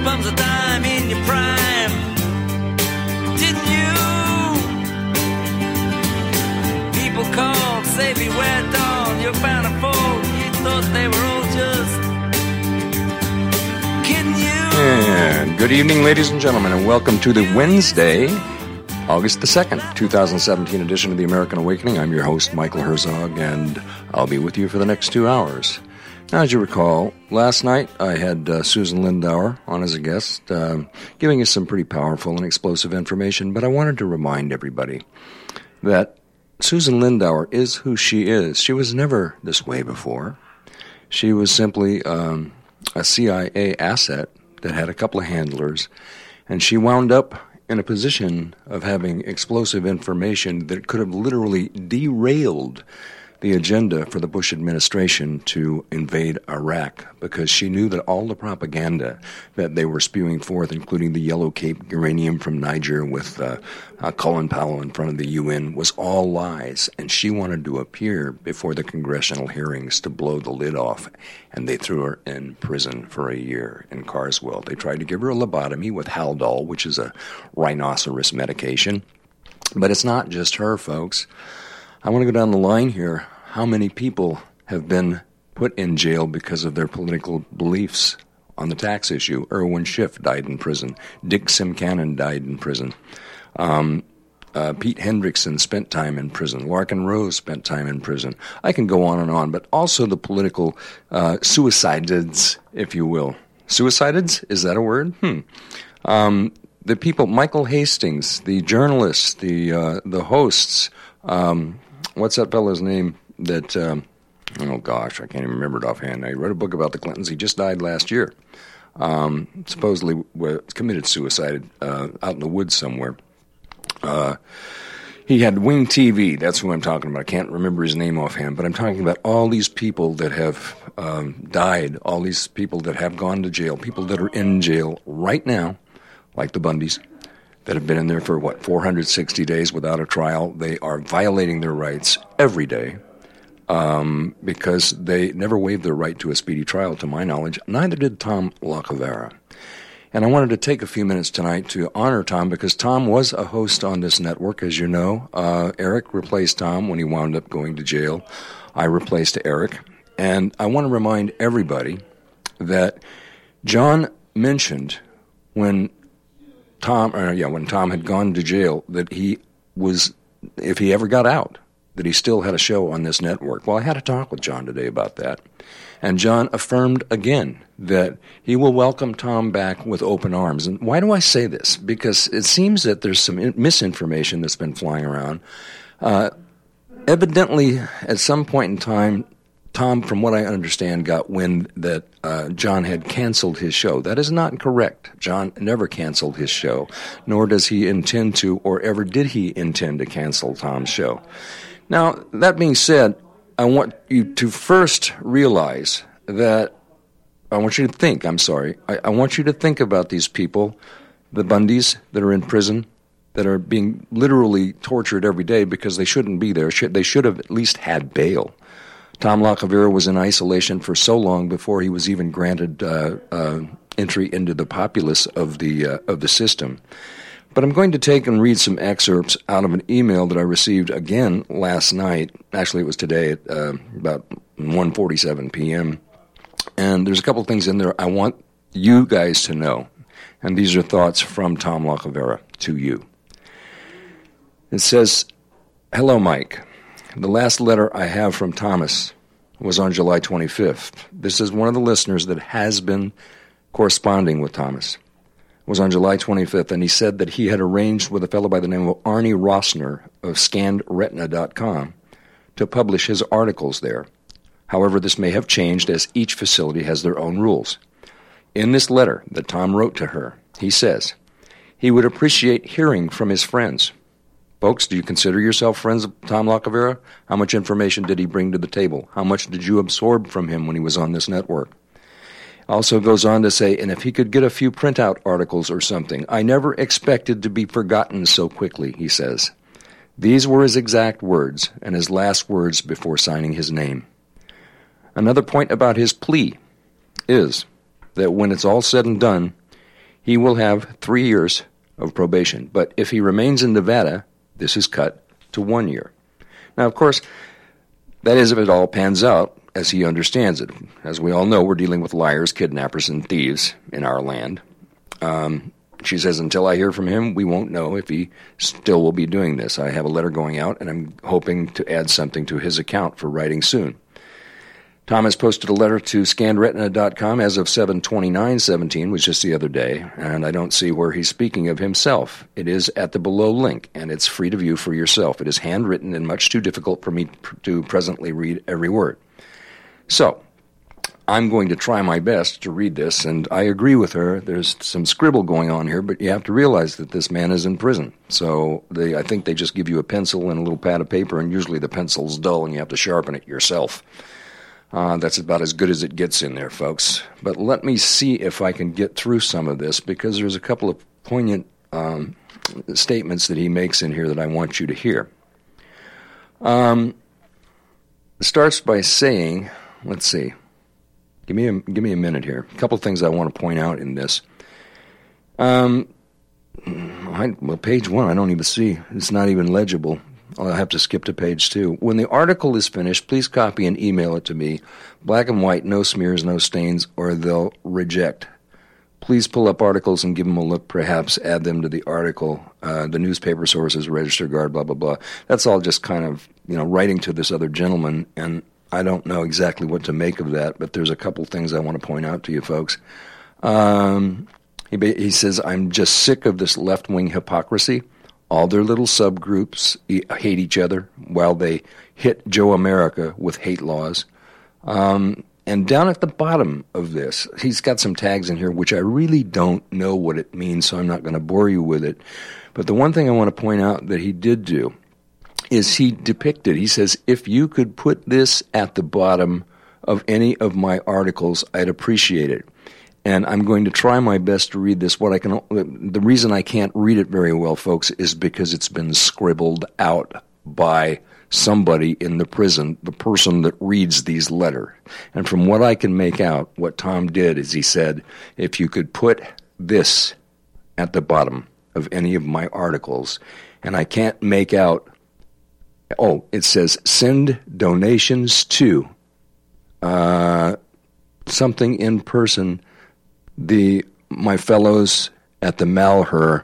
bums a dime in your prime. Didn't you? People called, say beware dog, you're bound to fall. You thought they were all just kidding you. And good evening, ladies and gentlemen, and welcome to the Wednesday, August the 2nd, 2017 edition of The American Awakening. I'm your host, Michael Herzog, and I'll be with you for the next 2 hours. Now, as you recall, last night I had Susan Lindauer on as a guest, giving us some pretty powerful and explosive information, but I wanted to remind everybody that Susan Lindauer is who she is. She was never this way before. She was simply a CIA asset that had a couple of handlers, and she wound up in a position of having explosive information that could have literally derailed the agenda for the Bush administration to invade Iraq, because she knew that all the propaganda that they were spewing forth, including the Yellow Cape uranium from Niger with Colin Powell in front of the UN, was all lies, and she wanted to appear before the congressional hearings to blow the lid off, and they threw her in prison for a year in Carswell. They tried to give her a lobotomy with Haldol, which is a rhinoceros medication, but it's not just her, folks. I want to go down the line here. How many people have been put in jail because of their political beliefs on the tax issue? Irwin Schiff died in prison. Dick Simcannon died in prison. Pete Hendrickson spent time in prison. Larkin Rose spent time in prison. I can go on and on, but also the political suicideds, if you will. Suicideds? Is that a word? The people, Michael Hastings, the journalists, the hosts, what's that fellow's name that, oh gosh, I can't even remember it offhand. I wrote a book about the Clintons. He just died last year. Supposedly committed suicide out in the woods somewhere. He had Wing TV. That's who I'm talking about. I can't remember his name offhand, but I'm talking about all these people that have died, all these people that have gone to jail, people that are in jail right now, like the Bundys, that have been in there for, 460 days without a trial. They are violating their rights every day because they never waived their right to a speedy trial, to my knowledge. Neither did Tom Lacovara. And I wanted to take a few minutes tonight to honor Tom, because Tom was a host on this network, as you know. Eric replaced Tom when he wound up going to jail. I replaced Eric. And I want to remind everybody that John mentioned when Tom had gone to jail, that he was, if he ever got out, that he still had a show on this network. Well, I had a talk with John today about that. And John affirmed again that he will welcome Tom back with open arms. And why do I say this? Because it seems that there's some misinformation that's been flying around. Evidently, at some point in time, Tom, from what I understand, got wind that John had canceled his show. That is not correct. John never canceled his show, nor does he intend to, or ever did he intend to cancel Tom's show. Now, that being said, I want you to first realize that, I want you to think about these people, the Bundys that are in prison, that are being literally tortured every day because they shouldn't be there. They should have at least had bail. Tom Lacovara was in isolation for so long before he was even granted entry into the populace of the system. But I'm going to take and read some excerpts out of an email that I received again last night. Actually, it was today at about 1:47 p.m. And there's a couple of things in there I want you guys to know. And these are thoughts from Tom Lacovara to you. It says, "Hello, Mike. The last letter I have from Thomas was on July 25th. This is one of the listeners that has been corresponding with Thomas. It was on July 25th, and he said that he had arranged with a fellow by the name of Arnie Rossner of ScannedRetina.com to publish his articles there. However, this may have changed as each facility has their own rules. In this letter that Tom wrote to her, he says he would appreciate hearing from his friends. Folks, do you consider yourself friends of Tom Lacovara? How much information did he bring to the table? How much did you absorb from him when he was on this network? Also goes on to say, and if he could get a few printout articles or something, I never expected to be forgotten so quickly, he says. These were his exact words and his last words before signing his name. Another point about his plea is that when it's all said and done, he will have 3 years of probation. But if he remains in Nevada, this is cut to 1 year. Now, of course, that is if it all pans out as he understands it. As we all know, we're dealing with liars, kidnappers, and thieves in our land. She says, until I hear from him, we won't know if he still will be doing this. I have a letter going out, and I'm hoping to add something to his account for writing soon. Tom has posted a letter to scannedretina.com as of 7/29/17, which is just the other day, and I don't see where he's speaking of himself. It is at the below link, and it's free to view for yourself. It is handwritten and much too difficult for me to presently read every word. So, I'm going to try my best to read this, and I agree with her. There's some scribble going on here, but you have to realize that this man is in prison. So I think they just give you a pencil and a little pad of paper, and usually the pencil's dull and you have to sharpen it yourself. That's about as good as it gets in there, folks. But let me see if I can get through some of this, because there's a couple of poignant statements that he makes in here that I want you to hear. It starts by saying, let's see. Give me a minute here. A couple of things I want to point out in this. Well, page 1, I don't even see. It's not even legible. I'll have to skip to page 2. When the article is finished, please copy and email it to me. Black and white, no smears, no stains, or they'll reject. Please pull up articles and give them a look, perhaps add them to the article, the newspaper sources, register guard, blah, blah, blah. That's all just kind of, writing to this other gentleman, and I don't know exactly what to make of that, but there's a couple things I want to point out to you folks. He says, I'm just sick of this left-wing hypocrisy. All their little subgroups hate each other while they hit Joe America with hate laws. And down at the bottom of this, he's got some tags in here which I really don't know what it means, so I'm not going to bore you with it. But the one thing I want to point out that he did do is he says, if you could put this at the bottom of any of my articles, I'd appreciate it. And I'm going to try my best to read this. The reason I can't read it very well, folks, is because it's been scribbled out by somebody in the prison, the person that reads these letters. And from what I can make out, what Tom did is he said, if you could put this at the bottom of any of my articles, and I can't make out, it says send donations to something in person, my fellows at the Malheur,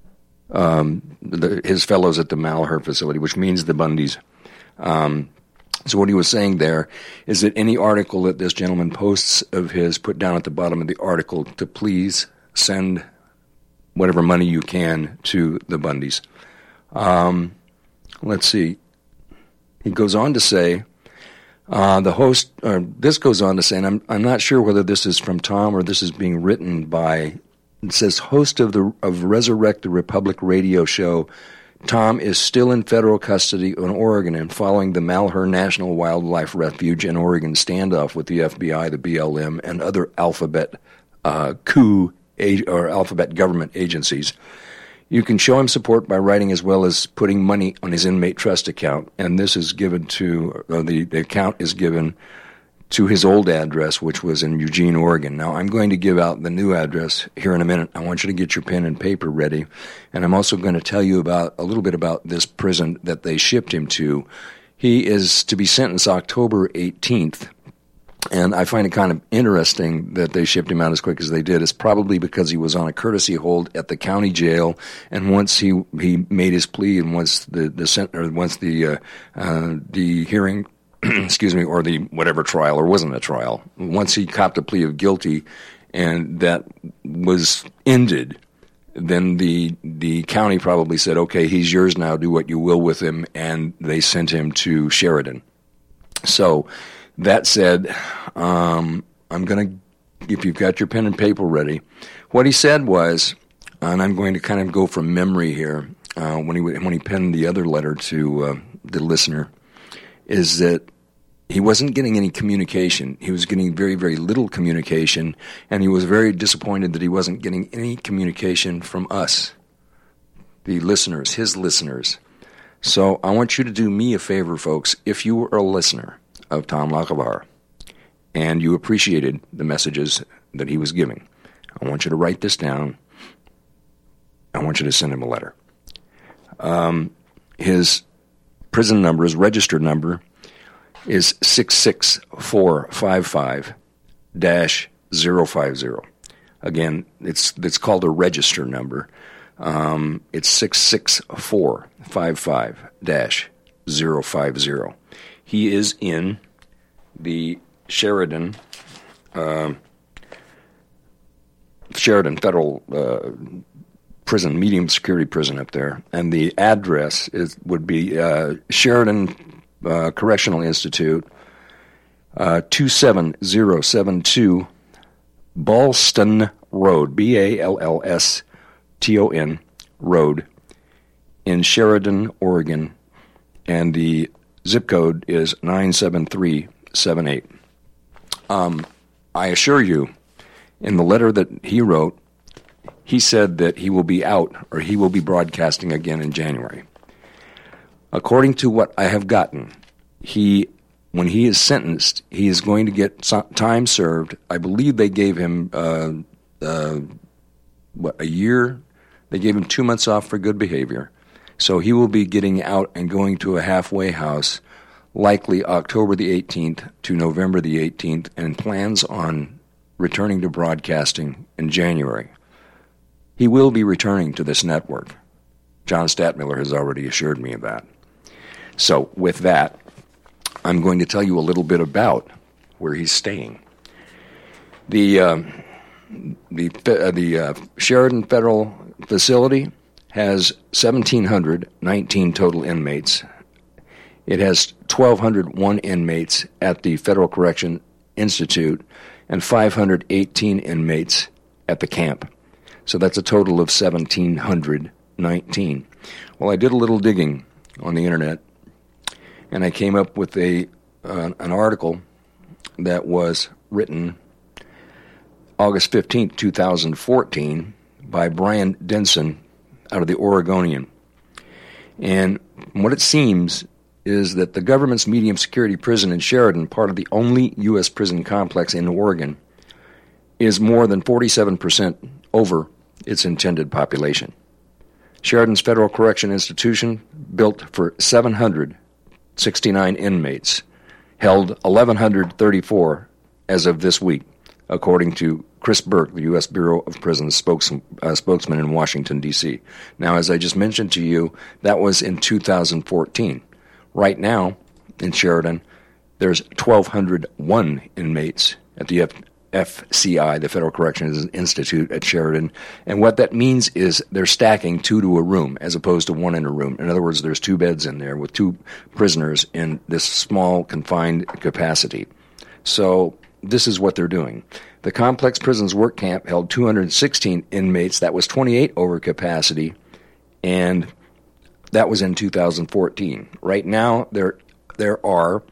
his fellows at the Malheur facility, which means the Bundys. So what he was saying there is that any article that this gentleman posts of his, put down at the bottom of the article to please send whatever money you can to the Bundys. Let's see. He goes on to say, this goes on to say, and I'm not sure whether this is from Tom or this is being written by, it says, host of Resurrect the Republic radio show, Tom is still in federal custody in Oregon and following the Malheur National Wildlife Refuge in Oregon standoff with the FBI, the BLM, and other alphabet alphabet government agencies. You can show him support by writing as well as putting money on his inmate trust account, and this is given to, the account is given to his old address, which was in Eugene, Oregon. Now, I'm going to give out the new address here in a minute. I want you to get your pen and paper ready, and I'm also going to tell you a little bit about this prison that they shipped him to. He is to be sentenced October 18th. And I find it kind of interesting that they shipped him out as quick as they did. It's probably because he was on a courtesy hold at the county jail, and once he made his plea, and once the hearing, excuse me, or the whatever trial, or wasn't a trial, once he copped a plea of guilty, and that was ended, then the county probably said, "Okay, he's yours now. Do what you will with him," and they sent him to Sheridan. So. That said, I'm going to, if you've got your pen and paper ready, what he said was, and I'm going to kind of go from memory here, when he penned the other letter to the listener, is that he wasn't getting any communication. He was getting very, very little communication, and he was very disappointed that he wasn't getting any communication from us, the listeners, his listeners. So I want you to do me a favor, folks. If you were a listener of Tom Lakavar, and you appreciated the messages that he was giving, I want you to write this down. I want you to send him a letter. His prison number, his registered number, is 66455-050. Again, it's called a register number. It's 66455-050. He is in the Sheridan Federal Prison, medium security prison up there, and the address would be Sheridan Correctional Institute, 27072 Ballston Road, Ballston Road, in Sheridan, Oregon, and the zip code is 97378. I assure you, in the letter that he wrote, he said that he will be out, or he will be broadcasting again in January. According to what I have gotten, when he is sentenced, he is going to get time served. I believe they gave him a year. They gave him 2 months off for good behavior. So he will be getting out and going to a halfway house, likely October the 18th to November the 18th, and plans on returning to broadcasting in January. He will be returning to this network. John Stadtmiller has already assured me of that. So with that, I'm going to tell you a little bit about where he's staying. The Sheridan Federal Facility has 1,719 total inmates. It has 1,201 inmates at the Federal Correction Institute and 518 inmates at the camp. So that's a total of 1,719. Well, I did a little digging on the internet, and I came up with an article that was written August 15, 2014, by Brian Denson out of the Oregonian. And what it seems is that the government's medium security prison in Sheridan, part of the only U.S. prison complex in Oregon, is more than 47% over its intended population. Sheridan's Federal Correction Institution, built for 769 inmates, held 1,134 as of this week, according to Chris Burke, the U.S. Bureau of Prisons spokesman in Washington, D.C. Now, as I just mentioned to you, that was in 2014. Right now, in Sheridan, there's 1,201 inmates at the FCI, the Federal Corrections Institute at Sheridan, and what that means is they're stacking 2 to a room as opposed to 1 in a room. In other words, there's 2 beds in there with 2 prisoners in this small, confined capacity. So this is what they're doing. The Complex Prisons Work Camp held 216 inmates. That was 28 over capacity, and that was in 2014. Right now, there are,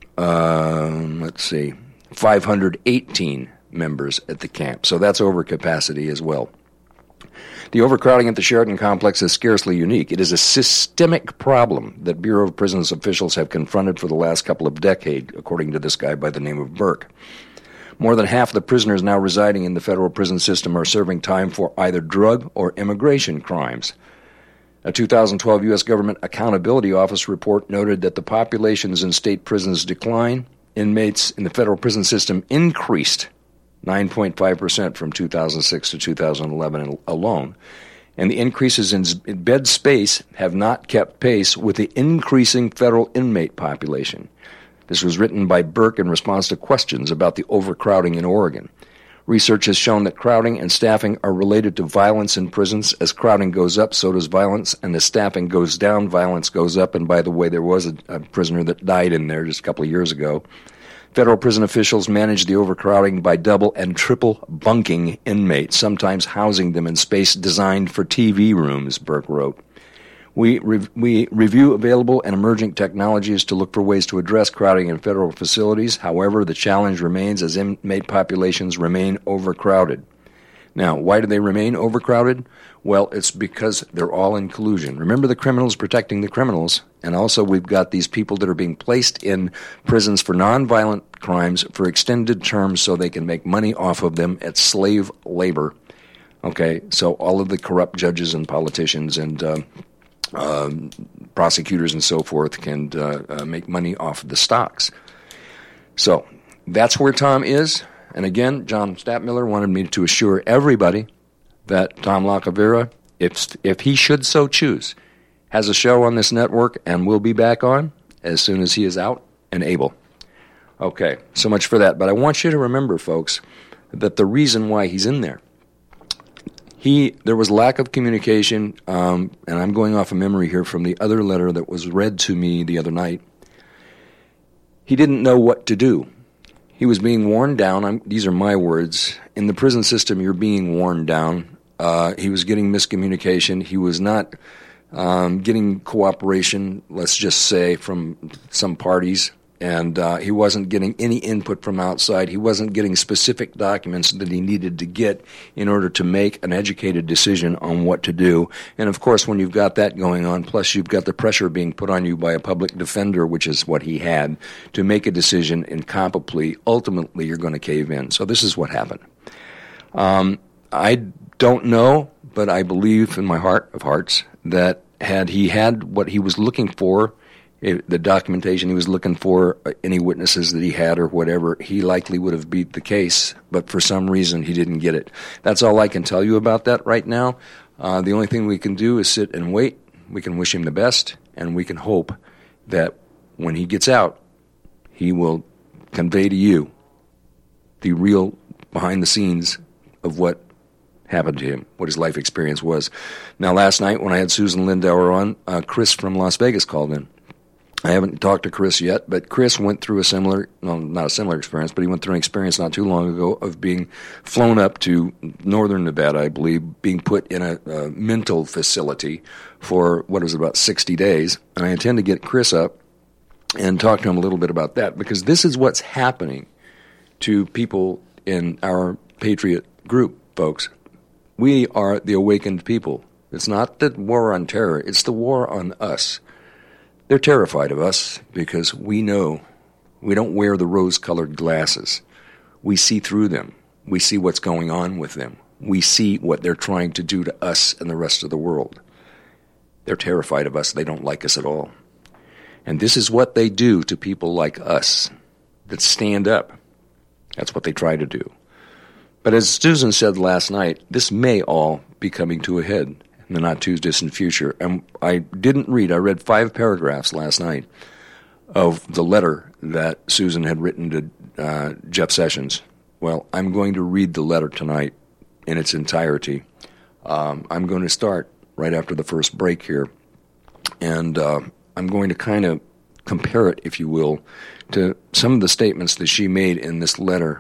518 members at the camp. So that's over capacity as well. The overcrowding at the Sheridan complex is scarcely unique. It is a systemic problem that Bureau of Prisons officials have confronted for the last couple of decades, according to this guy by the name of Burke. More than half of the prisoners now residing in the federal prison system are serving time for either drug or immigration crimes. A 2012 U.S. Government Accountability Office report noted that the populations in state prisons decline. Inmates in the federal prison system increased 9.5% from 2006 to 2011 alone, and the increases in bed space have not kept pace with the increasing federal inmate population. This was written by Burke in response to questions about the overcrowding in Oregon. Research has shown that crowding and staffing are related to violence in prisons. As crowding goes up, so does violence, and as staffing goes down, violence goes up. And by the way, there was a prisoner that died in there just a couple of years ago. Federal prison officials manage the overcrowding by double and triple bunking inmates, sometimes housing them in space designed for TV rooms, Burke wrote. We review available and emerging technologies to look for ways to address crowding in federal facilities. However, the challenge remains as inmate populations remain overcrowded. Now, why do they remain overcrowded? Well, it's because they're all in collusion. Remember, the criminals protecting the criminals, and also we've got these people that are being placed in prisons for nonviolent crimes for extended terms so they can make money off of them at slave labor. Okay, so all of the corrupt judges and politicians and prosecutors and so forth can make money off of the stocks. So that's where Tom is. And again, John Stadtmiller wanted me to assure everybody that Tom Lacavera, if he should so choose, has a show on this network and will be back on as soon as he is out and able. Okay, so much for that. But I want you to remember, folks, that the reason why he's in there, there was lack of communication, and I'm going off of memory here from the other letter that was read to me the other night. He didn't know what to do. He was being worn down. These are my words. In the prison system, you're being worn down. He was getting miscommunication. He was not getting cooperation, let's just say, from some parties. And he wasn't getting any input from outside. He wasn't getting specific documents that he needed to get in order to make an educated decision on what to do. And, of course, when you've got that going on, plus you've got the pressure being put on you by a public defender, which is what he had, to make a decision incompetent, ultimately you're going to cave in. So this is what happened. I don't know, but I believe in my heart of hearts that had he had what he was looking for, the documentation he was looking for, any witnesses that he had or whatever, he likely would have beat the case, but for some reason he didn't get it. That's all I can tell you about that right now. The only thing we can do is sit and wait. We can wish him the best, and we can hope that when he gets out, he will convey to you the real behind the scenes of what happened to him, what his life experience was. Now, last night when I had Susan Lindauer on, Chris from Las Vegas called in. I haven't talked to Chris yet, but Chris went through not a similar experience, but he went through an experience not too long ago of being flown up to northern Nevada, I believe, being put in a mental facility for, about 60 days. And I intend to get Chris up and talk to him a little bit about that, because this is what's happening to people in our Patriot group, folks. We are the awakened people. It's not the war on terror, it's the war on us. They're terrified of us because we know we don't wear the rose-colored glasses. We see through them. We see what's going on with them. We see what they're trying to do to us and the rest of the world. They're terrified of us. They don't like us at all. And this is what they do to people like us that stand up. That's what they try to do. But as Susan said last night, this may all be coming to a head in the not-too-distant future. And I read 5 paragraphs last night of the letter that Susan had written to Jeff Sessions. Well, I'm going to read the letter tonight in its entirety. I'm going to start right after the first break here, and I'm going to kind of compare it, if you will, to some of the statements that she made in this letter,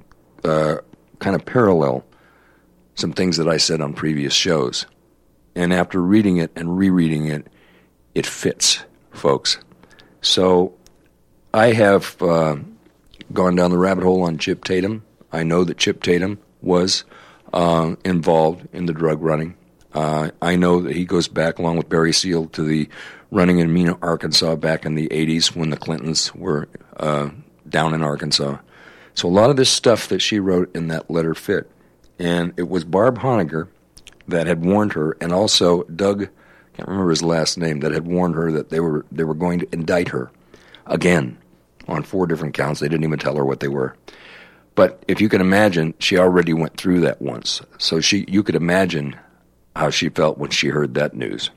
kind of parallel some things that I said on previous shows. And after reading it and rereading it, it fits, folks. So I have gone down the rabbit hole on Chip Tatum. I know that Chip Tatum was involved in the drug running. I know that he goes back, along with Barry Seal, to the running in Mena, Arkansas back in the 80s when the Clintons were down in Arkansas. So a lot of this stuff that she wrote in that letter fit. And it was Barb Honegger that had warned her, and also Doug, I can't remember his last name, that had warned her that they were going to indict her again on 4 different counts. They didn't even tell her what they were. But if you can imagine, she already went through that once. So you could imagine how she felt when she heard that news.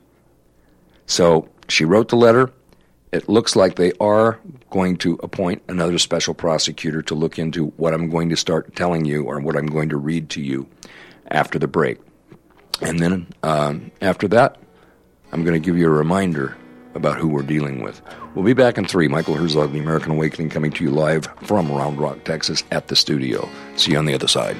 So she wrote the letter. It looks like they are going to appoint another special prosecutor to look into what I'm going to start telling you, or what I'm going to read to you after the break. And then after that, I'm going to give you a reminder about who we're dealing with. We'll be back in 3. Michael Herzog, The American Awakening, coming to you live from Round Rock, Texas, at the studio. See you on the other side.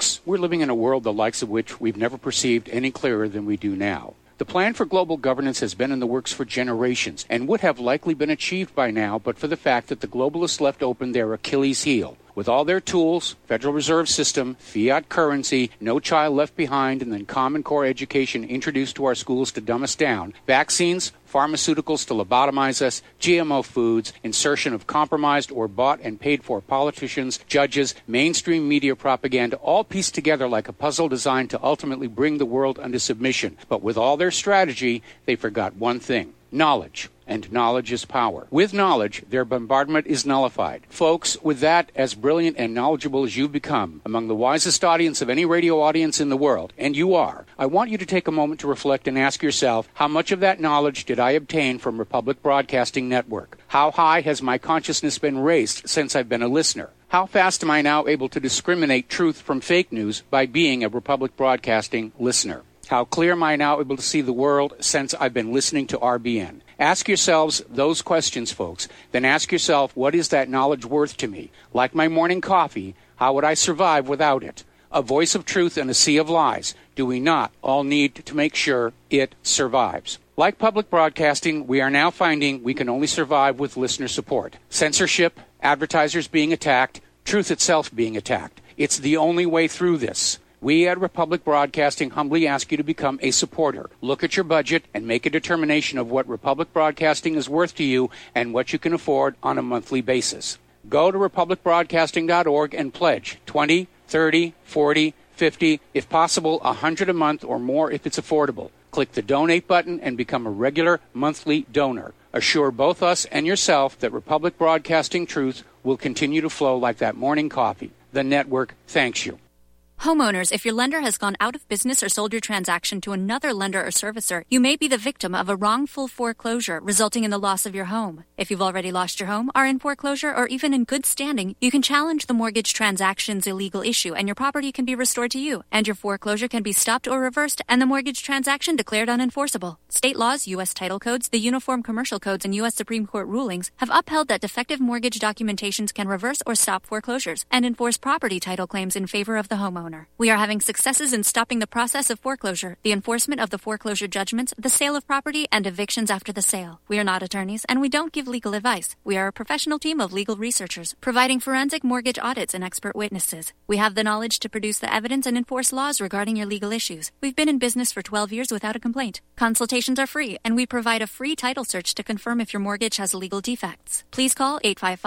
Yes, we're living in a world the likes of which we've never perceived any clearer than we do now. The plan for global governance has been in the works for generations and would have likely been achieved by now but for the fact that the globalists left open their Achilles heel. With all their tools, Federal Reserve System, fiat currency, no child left behind, and then Common Core education introduced to our schools to dumb us down, vaccines, pharmaceuticals to lobotomize us, GMO foods, insertion of compromised or bought and paid for politicians, judges, mainstream media propaganda, all pieced together like a puzzle designed to ultimately bring the world under submission. But with all their strategy, they forgot one thing: knowledge. And knowledge is power. With knowledge, their bombardment is nullified. Folks, with that, as brilliant and knowledgeable as you've become, among the wisest audience of any radio audience in the world, and you are, I want you to take a moment to reflect and ask yourself, how much of that knowledge did I obtain from Republic Broadcasting Network? How high has my consciousness been raised since I've been a listener? How fast am I now able to discriminate truth from fake news by being a Republic Broadcasting listener? How clear am I now able to see the world since I've been listening to RBN? Ask yourselves those questions, folks. Then ask yourself, what is that knowledge worth to me? Like my morning coffee, how would I survive without it? A voice of truth in a sea of lies. Do we not all need to make sure it survives? Like public broadcasting, we are now finding we can only survive with listener support. Censorship, advertisers being attacked, truth itself being attacked. It's the only way through this. We at Republic Broadcasting humbly ask you to become a supporter. Look at your budget and make a determination of what Republic Broadcasting is worth to you and what you can afford on a monthly basis. Go to republicbroadcasting.org and pledge $20, $30, $40, $50, if possible, $100 a month or more if it's affordable. Click the donate button and become a regular monthly donor. Assure both us and yourself that Republic Broadcasting truth will continue to flow like that morning coffee. The network thanks you. Homeowners, if your lender has gone out of business or sold your transaction to another lender or servicer, you may be the victim of a wrongful foreclosure, resulting in the loss of your home. If you've already lost your home, are in foreclosure, or even in good standing, you can challenge the mortgage transaction's illegal issue, and your property can be restored to you, and your foreclosure can be stopped or reversed, and the mortgage transaction declared unenforceable. State laws, U.S. title codes, the Uniform Commercial Codes, and U.S. Supreme Court rulings have upheld that defective mortgage documentations can reverse or stop foreclosures and enforce property title claims in favor of the homeowner. We are having successes in stopping the process of foreclosure, the enforcement of the foreclosure judgments, the sale of property, and evictions after the sale. We are not attorneys, and we don't give legal advice. We are a professional team of legal researchers, providing forensic mortgage audits and expert witnesses. We have the knowledge to produce the evidence and enforce laws regarding your legal issues. We've been in business for 12 years without a complaint. Consultations are free, and we provide a free title search to confirm if your mortgage has legal defects. Please call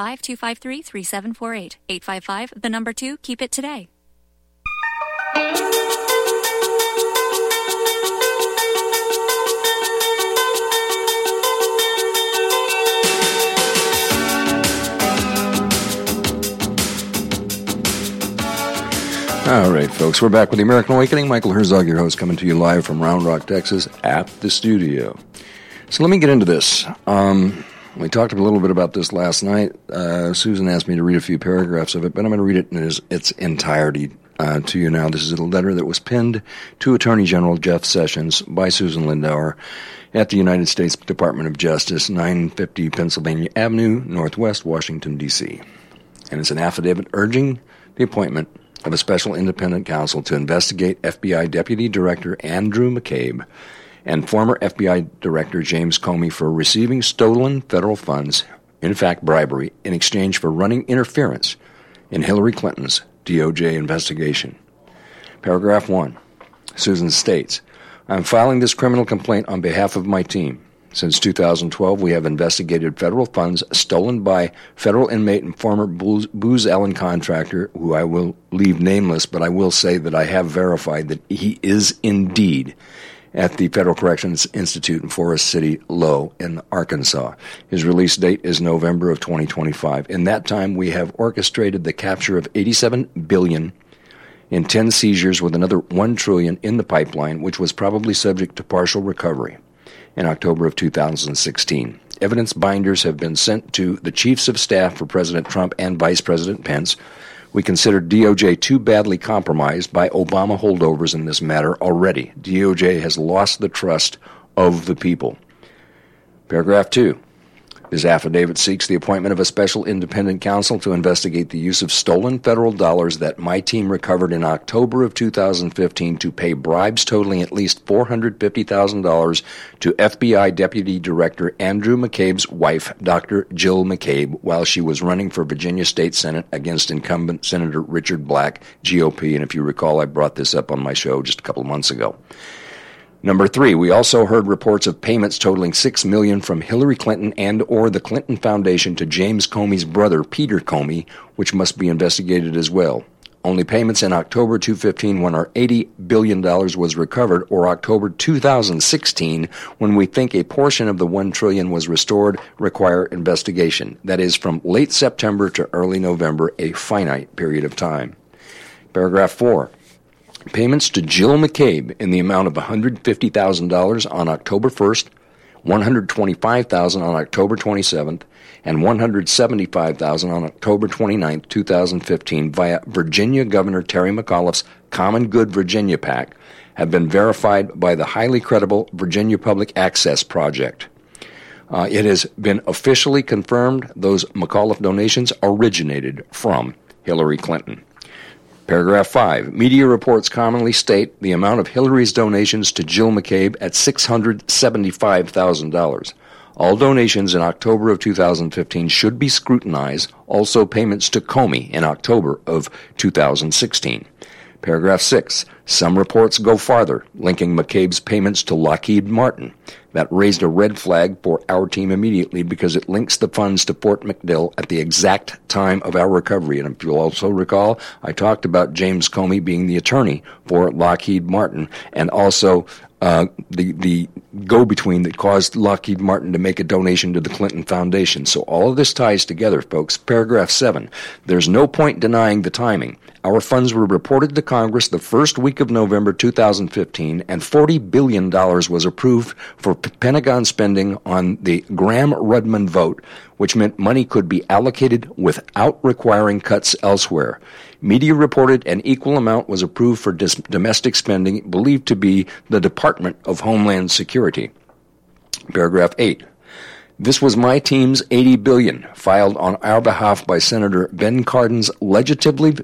855-253-3748. 855, the number 2, keep it today. All right, folks, we're back with the American Awakening. Michael Herzog, your host, coming to you live from Round Rock, Texas, at the studio. So let me get into this. We talked a little bit about this last night. Susan asked me to read a few paragraphs of it, but I'm going to read it in its entirety to you now. This is a letter that was pinned to Attorney General Jeff Sessions by Susan Lindauer at the United States Department of Justice, 950 Pennsylvania Avenue, Northwest, Washington, D.C. And it's an affidavit urging the appointment of a special independent counsel to investigate FBI Deputy Director Andrew McCabe and former FBI Director James Comey for receiving stolen federal funds, in fact bribery, in exchange for running interference in Hillary Clinton's DOJ investigation. Paragraph 1. Susan states, I'm filing this criminal complaint on behalf of my team. Since 2012, we have investigated federal funds stolen by federal inmate and former Booz Allen contractor, who I will leave nameless, but I will say that I have verified that he is indeed at the Federal Corrections Institute in Forest City, Low, in Arkansas. His release date is November of 2025. In that time, we have orchestrated the capture of $87 billion in 10 seizures with another $1 trillion in the pipeline, which was probably subject to partial recovery in October of 2016. Evidence binders have been sent to the chiefs of staff for President Trump and Vice President Pence. We consider DOJ too badly compromised by Obama holdovers in this matter already. DOJ has lost the trust of the people. Paragraph 2. His affidavit seeks the appointment of a special independent counsel to investigate the use of stolen federal dollars that my team recovered in October of 2015 to pay bribes totaling at least $450,000 to FBI Deputy Director Andrew McCabe's wife, Dr. Jill McCabe, while she was running for Virginia State Senate against incumbent Senator Richard Black, GOP. And if you recall, I brought this up on my show just a couple of months ago. Number 3, we also heard reports of payments totaling $6 million from Hillary Clinton and or the Clinton Foundation to James Comey's brother, Peter Comey, which must be investigated as well. Only payments in October 2015 when our $80 billion was recovered, or October 2016 when we think a portion of the $1 trillion was restored, require investigation. That is, from late September to early November, a finite period of time. Paragraph 4. Payments to Jill McCabe in the amount of $150,000 on October 1st, $125,000 on October 27th, and $175,000 on October 29th, 2015 via Virginia Governor Terry McAuliffe's Common Good Virginia PAC have been verified by the highly credible Virginia Public Access Project. It has been officially confirmed those McAuliffe donations originated from Hillary Clinton. Paragraph 5. Media reports commonly state the amount of Hillary's donations to Jill McCabe at $675,000. All donations in October of 2015 should be scrutinized, also payments to Comey in October of 2016. Paragraph 6. Some reports go farther, linking McCabe's payments to Lockheed Martin. That raised a red flag for our team immediately because it links the funds to Fort McDill at the exact time of our recovery. And if you'll also recall, I talked about James Comey being the attorney for Lockheed Martin and also the go-between that caused Lockheed Martin to make a donation to the Clinton Foundation. So all of this ties together, folks. Paragraph 7. There's no point denying the timing. Our funds were reported to Congress the first week of November 2015, and $40 billion was approved for Pentagon spending on the Gramm-Rudman vote, which meant money could be allocated without requiring cuts elsewhere. Media reported an equal amount was approved for domestic spending believed to be the Department of Homeland Security. Paragraph 8. This was my team's $80 billion, filed on our behalf by Senator Ben Cardin's legislative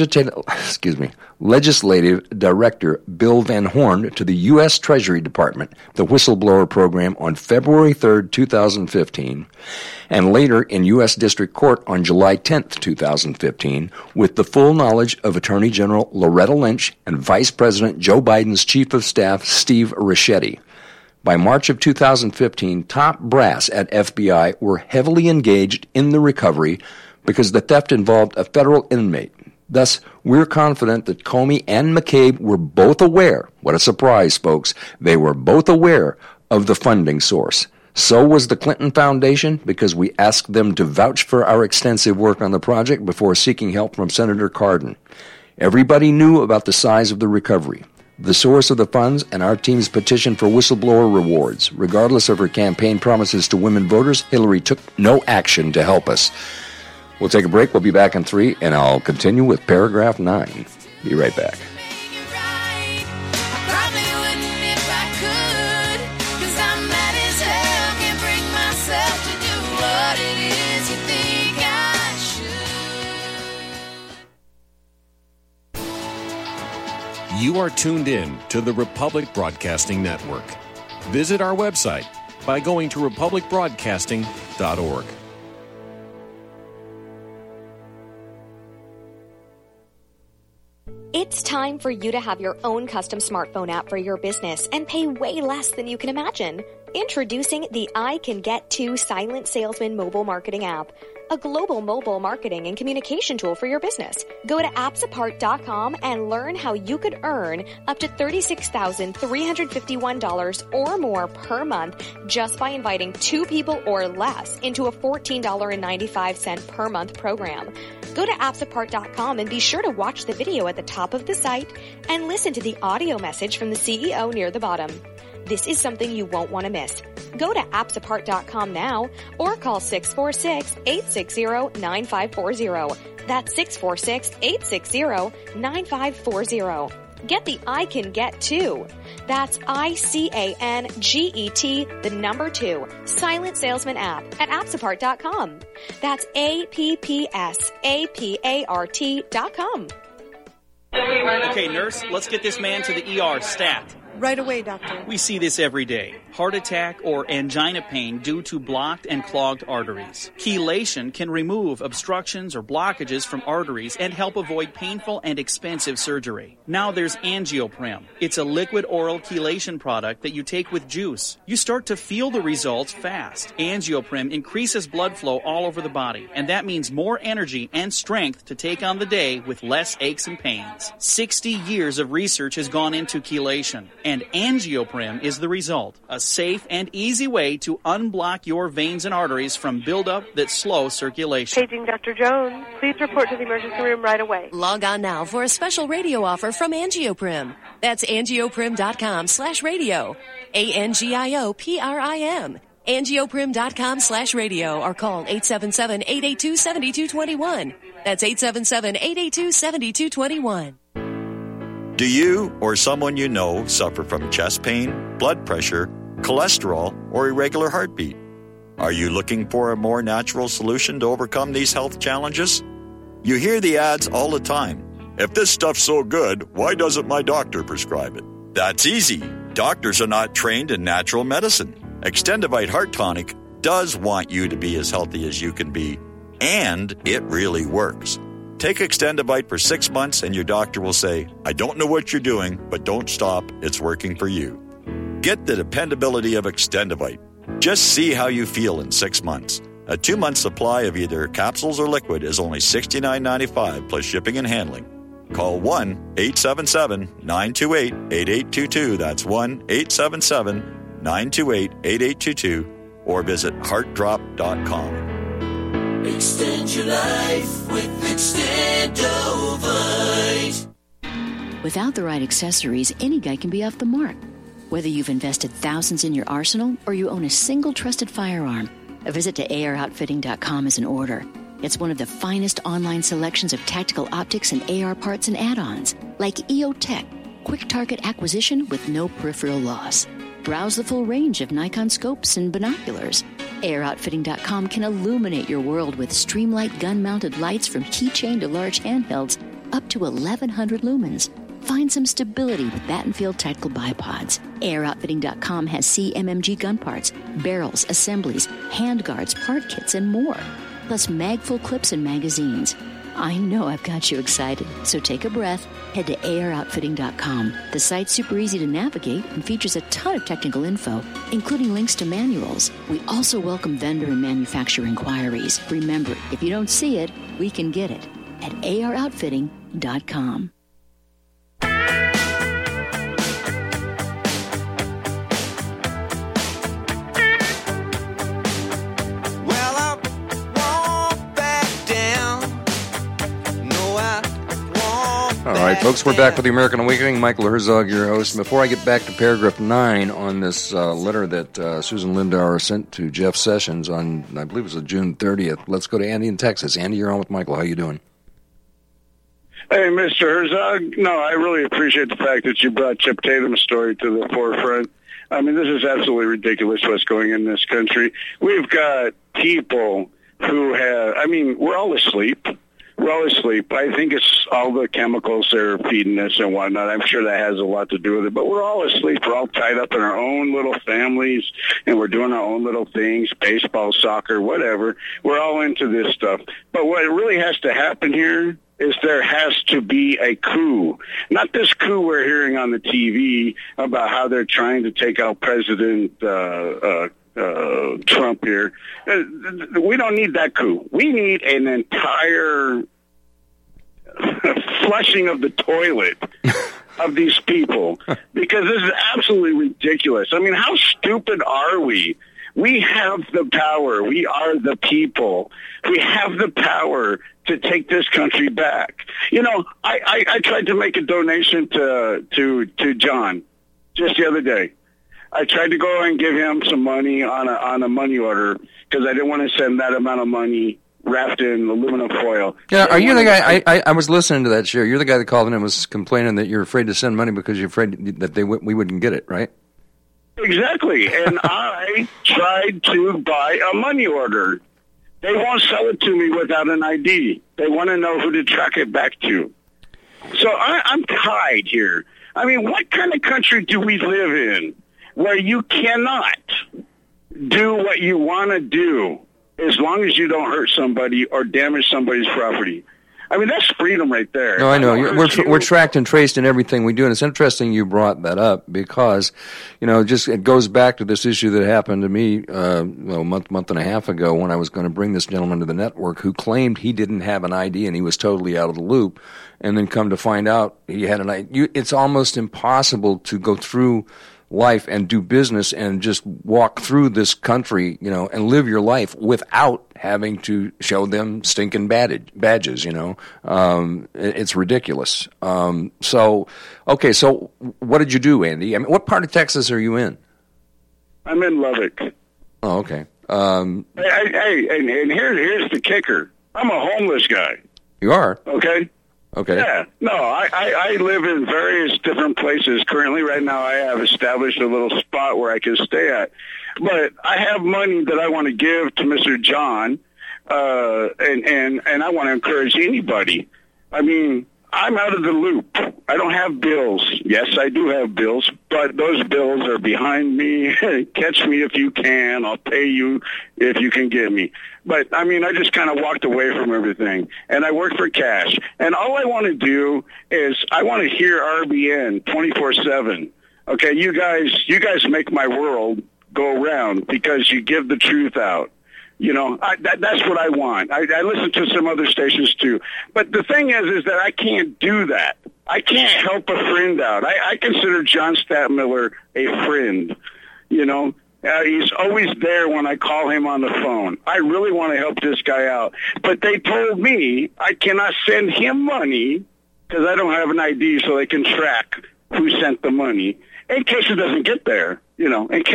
director Bill Van Horn to the U.S. Treasury Department, the whistleblower program, on February 3, 2015, and later in U.S. District Court on July 10, 2015, with the full knowledge of Attorney General Loretta Lynch and Vice President Joe Biden's Chief of Staff Steve Ricchetti. By March of 2015, top brass at FBI were heavily engaged in the recovery because the theft involved a federal inmate. Thus, we're confident that Comey and McCabe were both aware, what a surprise, folks, they were both aware of the funding source. So was the Clinton Foundation, because we asked them to vouch for our extensive work on the project before seeking help from Senator Cardin. Everybody knew about the size of the recovery, the source of the funds, and our team's petition for whistleblower rewards. Regardless of her campaign promises to women voters, Hillary took no action to help us. We'll take a break. We'll be back in 3, and I'll continue with paragraph 9. Be right back. You are tuned in to the Republic Broadcasting Network. Visit our website by going to republicbroadcasting.org. It's time for you to have your own custom smartphone app for your business and pay way less than you can imagine. Introducing the I Can Get To Silent Salesman mobile marketing app, a global mobile marketing and communication tool for your business. Go to appsapart.com and learn how you could earn up to $36,351 or more per month just by inviting 2 people or less into a $14.95 per month program. Go to appsapart.com and be sure to watch the video at the top of the site and listen to the audio message from the CEO near the bottom. This is something you won't want to miss. Go to appsapart.com now or call 646-860-9540. That's 646-860-9540. Get the I Can Get 2. That's ICANGET, the number 2, Silent Salesman app at appsapart.com. That's APPSAPART.com. Okay, nurse, let's get this man to the ER stat. Right away, doctor. We see this every day. Heart attack or angina pain due to blocked and clogged arteries. Chelation can remove obstructions or blockages from arteries and help avoid painful and expensive surgery. Now there's Angioprim. It's a liquid oral chelation product that you take with juice. You start to feel the results fast. Angioprim increases blood flow all over the body, and that means more energy and strength to take on the day with less aches and pains. 60 years of research has gone into chelation, and Angioprim is the result. A safe and easy way to unblock your veins and arteries from buildup that slow circulation. Paging Dr. Jones. Please report to the emergency room right away. Log on now for a special radio offer from Angioprim. That's angioprim.com/radio. ANGIOPRIM. Angioprim.com/radio or call 877-882-7221. That's 877-882-7221. Do you or someone you know suffer from chest pain, blood pressure, cholesterol, or irregular heartbeat? Are you looking for a more natural solution to overcome these health challenges? You hear the ads all the time. If this stuff's so good, why doesn't my doctor prescribe it? That's easy. Doctors are not trained in natural medicine. Extendivite Heart Tonic does want you to be as healthy as you can be, and it really works. Take Extendivite for 6 months and your doctor will say, I don't know what you're doing, but don't stop. It's working for you. Get the dependability of Extendivite. Just see how you feel in 6 months. A 2-month supply of either capsules or liquid is only $69.95 plus shipping and handling. Call 1-877-928-8822. That's 1-877-928-8822 or visit heartdrop.com. Extend your life with Extendovite. Without the right accessories, any guy can be off the mark. Whether you've invested thousands in your arsenal or you own a single trusted firearm, a visit to AROutfitting.com is in order. It's one of the finest online selections of tactical optics and AR parts and add-ons, like EOTech, quick target acquisition with no peripheral loss. Browse the full range of Nikon scopes and binoculars. AROutfitting.com can illuminate your world with Streamlight gun-mounted lights from keychain to large handhelds up to 1,100 lumens. Find some stability with Battenfield tactical bipods. AROutfitting.com has CMMG gun parts, barrels, assemblies, handguards, part kits, and more. Plus magful clips and magazines. I know I've got you excited, so take a breath. Head to AROutfitting.com. The site's super easy to navigate and features a ton of technical info, including links to manuals. We also welcome vendor and manufacturer inquiries. Remember, if you don't see it, we can get it at AROutfitting.com. All right, folks, we're back with the American Awakening. Michael Herzog, your host. And before I get back to paragraph 9 on this letter that Susan Lindauer sent to Jeff Sessions on, I believe it was June 30th, let's go to Andy in Texas. Andy, you're on with Michael. How you doing? Hey, Mr. Herzog. No, I really appreciate the fact that you brought Chip Tatum's story to the forefront. I mean, this is absolutely ridiculous what's going in this country. We've got people who have, I mean, we're all asleep. We're all asleep. I think it's all the chemicals they're feeding us and whatnot. I'm sure that has a lot to do with it. But we're all asleep. We're all tied up in our own little families, and we're doing our own little things, baseball, soccer, whatever. We're all into this stuff. But what really has to happen here is there has to be a coup. Not this coup we're hearing on the TV about how they're trying to take out President Trump here. We don't need that coup. We need an entire flushing of the toilet of these people, because this is absolutely ridiculous. I mean, how stupid are we? We have the power. We are the people. We have the power to take this country back. You know, I tried to make a donation to John just the other day. I tried to go and give him some money on a money order because I didn't want to send that amount of money wrapped in aluminum foil. Yeah, are you the guy? I was listening to that show. You're the guy that called in and was complaining that you're afraid to send money because you're afraid that we wouldn't get it, right? Exactly. And I tried to buy a money order. They won't sell it to me without an ID. They want to know who to track it back to. So I'm tied here. I mean, what kind of country do we live in where you cannot do what you want to do as long as you don't hurt somebody or damage somebody's property? I mean, that's freedom right there. No, I know. We're tracked and traced in everything we do, and it's interesting you brought that up because, it goes back to this issue that happened to me a month and a half ago when I was going to bring this gentleman to the network who claimed he didn't have an ID and he was totally out of the loop, and then come to find out he had an ID. It's almost impossible to go through life and do business and just walk through this country, and live your life without having to show them stinking badges, It's ridiculous. So what did you do, Andy? I mean, what part of Texas are you in? I'm in Lubbock. Oh, okay. Hey, and here's the kicker. I'm a homeless guy. You are? Okay. Okay. Yeah. No, I live in various different places. Currently, right now, I have established a little spot where I can stay at. But I have money that I want to give to Mr. John, and I want to encourage anybody. I mean, I'm out of the loop. I don't have bills. Yes, I do have bills, but those bills are behind me. Catch me if you can. I'll pay you if you can get me. But, I mean, I just kind of walked away from everything, and I work for cash. And all I want to do is I want to hear RBN 24/7. Okay, you guys make my world go round because you give the truth out. That's what I want. I listen to some other stations too. But the thing is that I can't do that. I can't help a friend out. I consider John Stadtmiller a friend, he's always there when I call him on the phone. I really want to help this guy out. But they told me I cannot send him money because I don't have an ID so they can track who sent the money. In case it doesn't get there, they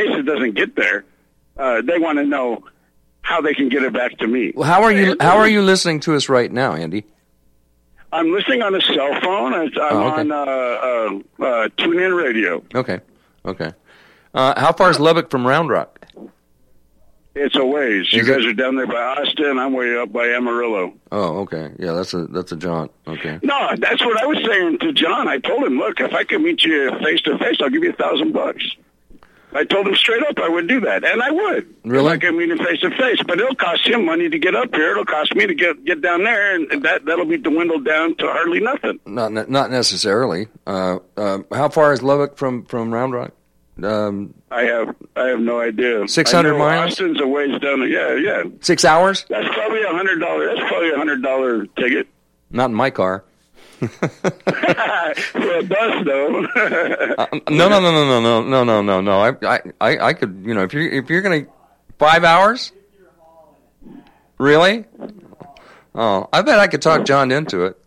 want to know how they can get it back to me. Well, how are you listening to us right now, Andy? I'm listening on a cell phone. I'm on TuneIn Radio. Okay. How far is Lubbock from Round Rock? It's a ways. You guys are down there by Austin. I'm way up by Amarillo. Oh, okay. Yeah, that's a jaunt. Okay. No, that's what I was saying to John. I told him, look, if I can meet you face to face, I'll give you $1,000. I told him straight up I would do that, and I would. Really? If I could meet him face to face, but it'll cost him money to get up here. It'll cost me to get down there, and that'll be dwindled down to hardly nothing. Not necessarily. How far is Lubbock from Round Rock? I have no idea. 600 miles. Austin's a ways down there. Yeah. 6 hours? That's probably $100. That's probably $100 ticket. Not in my car. For a bus, though. No. I could, if you're gonna 5 hours. Really? Oh, I bet I could talk John into it.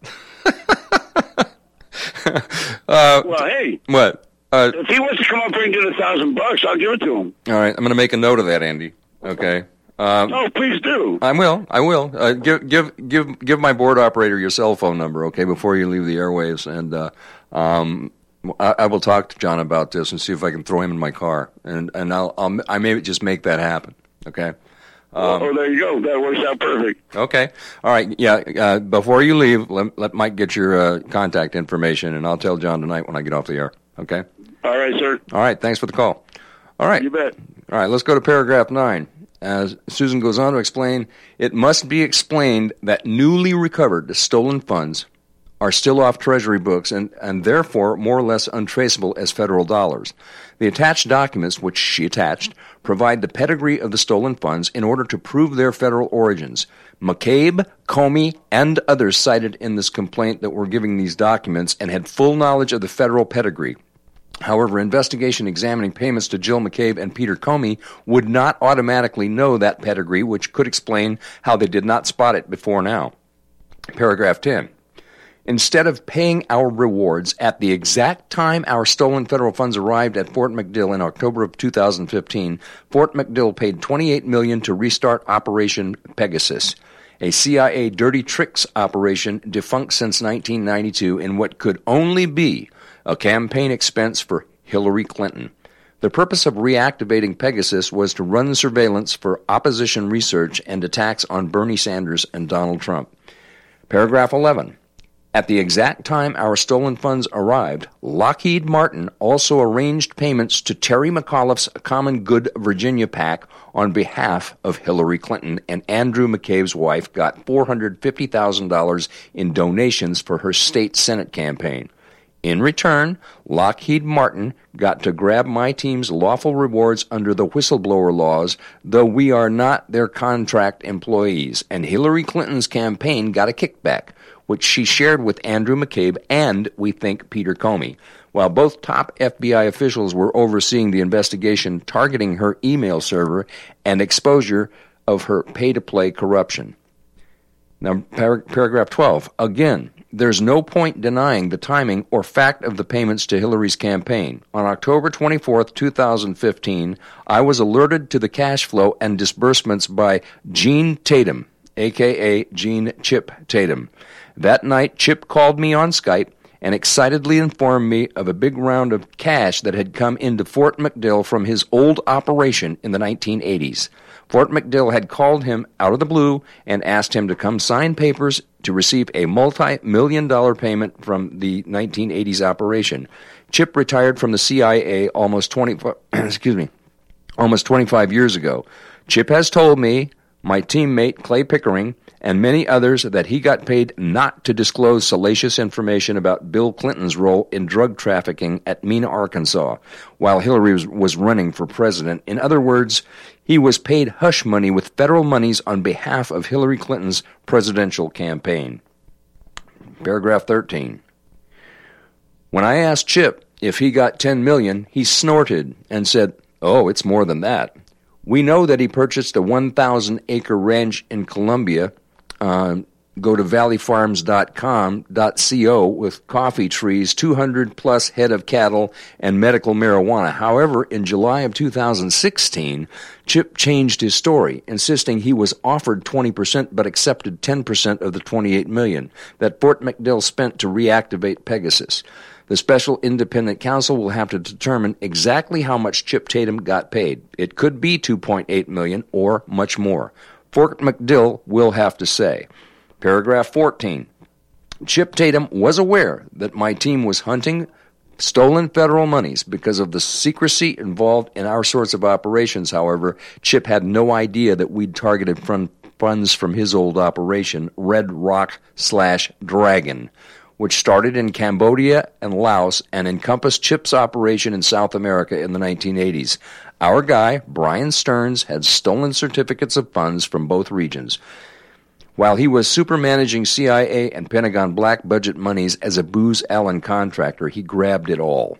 Well, hey. What? If he wants to come up here and get $1,000, I'll give it to him. All right, I'm going to make a note of that, Andy. Okay. Please do. I will. Give my board operator your cell phone number, okay, before you leave the airwaves, and I will talk to John about this and see if I can throw him in my car, and I may just make that happen. Okay. There you go. That works out perfect. Okay. All right. Yeah. Before you leave, let Mike get your contact information, and I'll tell John tonight when I get off the air. Okay. All right, sir. All right. Thanks for the call. All right. You bet. All right. Let's go to paragraph 9. As Susan goes on to explain, it must be explained that newly recovered stolen funds are still off Treasury books and therefore more or less untraceable as federal dollars. The attached documents, which she attached, provide the pedigree of the stolen funds in order to prove their federal origins. McCabe, Comey, and others cited in this complaint that were giving these documents and had full knowledge of the federal pedigree. However, investigation examining payments to Jill McCabe and Peter Comey would not automatically know that pedigree, which could explain how they did not spot it before now. Paragraph 10. Instead of paying our rewards at the exact time our stolen federal funds arrived at Fort McDill in October of 2015, Fort McDill paid $28 million to restart Operation Pegasus. a CIA dirty tricks operation defunct since 1992 in what could only be a campaign expense for Hillary Clinton. The purpose of reactivating Pegasus was to run surveillance for opposition research and attacks on Bernie Sanders and Donald Trump. Paragraph 11. At the exact time our stolen funds arrived, Lockheed Martin also arranged payments to Terry McAuliffe's Common Good Virginia PAC on behalf of Hillary Clinton, and Andrew McCabe's wife got $450,000 in donations for her state Senate campaign. In return, Lockheed Martin got to grab my team's lawful rewards under the whistleblower laws, though we are not their contract employees, and Hillary Clinton's campaign got a kickback, which she shared with Andrew McCabe and, we think, Peter Comey. While both top FBI officials were overseeing the investigation targeting her email server and exposure of her pay-to-play corruption. Now, paragraph 12. Again, there's no point denying the timing or fact of the payments to Hillary's campaign. On October 24, 2015, I was alerted to the cash flow and disbursements by Gene Tatum, a.k.a. Gene Chip Tatum. That night, Chip called me on Skype and excitedly informed me of a big round of cash that had come into Fort McDill from his old operation in the 1980s. Fort McDill had called him out of the blue and asked him to come sign papers to receive a multi-million-dollar payment from the 1980s operation. Chip retired from the CIA almost 25 years ago. Chip has told me, my teammate Clay Pickering, and many others that he got paid not to disclose salacious information about Bill Clinton's role in drug trafficking at Mena, Arkansas, while Hillary was running for president. In other words, he was paid hush money with federal monies on behalf of Hillary Clinton's presidential campaign. Paragraph 13. When I asked Chip if he got $10 million, he snorted and said, "Oh, it's more than that. We know that he purchased a 1,000-acre ranch in Colombia. Go to valleyfarms.com.co with coffee trees, 200-plus head of cattle, and medical marijuana. However, in July of 2016, Chip changed his story, insisting he was offered 20% but accepted 10% of the $28 million that Fort McDill spent to reactivate Pegasus. The Special Independent Counsel will have to determine exactly how much Chip Tatum got paid. It could be $2.8 million or much more. Fort McDill will have to say." Paragraph 14. Chip Tatum was aware that my team was hunting stolen federal monies because of the secrecy involved in our sorts of operations. However, Chip had no idea that we'd targeted funds from his old operation, Red Rock/Dragon, which started in Cambodia and Laos and encompassed Chip's operation in South America in the 1980s. Our guy, Brian Stearns, had stolen certificates of funds from both regions. While he was supermanaging CIA and Pentagon black budget monies as a Booz Allen contractor, he grabbed it all.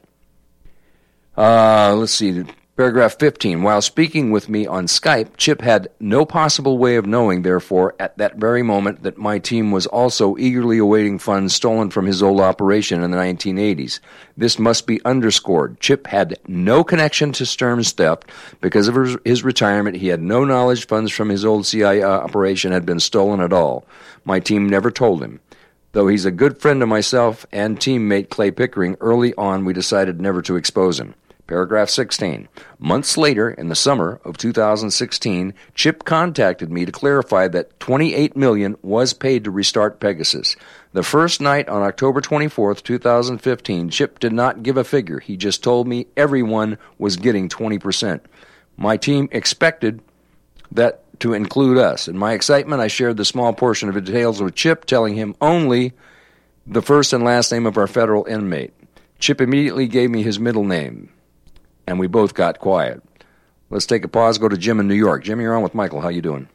Let's see. Paragraph 15. While speaking with me on Skype, Chip had no possible way of knowing, therefore, at that very moment that my team was also eagerly awaiting funds stolen from his old operation in the 1980s. This must be underscored. Chip had no connection to Stearns' theft. Because of his retirement, he had no knowledge funds from his old CIA operation had been stolen at all. My team never told him. Though he's a good friend of myself and teammate Clay Pickering, early on we decided never to expose him. Paragraph 16. Months later, in the summer of 2016, Chip contacted me to clarify that $28 million was paid to restart Pegasus. The first night on October 24th, 2015, Chip did not give a figure. He just told me everyone was getting 20%. My team expected that to include us. In my excitement, I shared the small portion of the details with Chip, telling him only the first and last name of our federal inmate. Chip immediately gave me his middle name, and we both got quiet. Let's take a pause, go to Jim in New York. Jim, you're on with Michael. How you doing?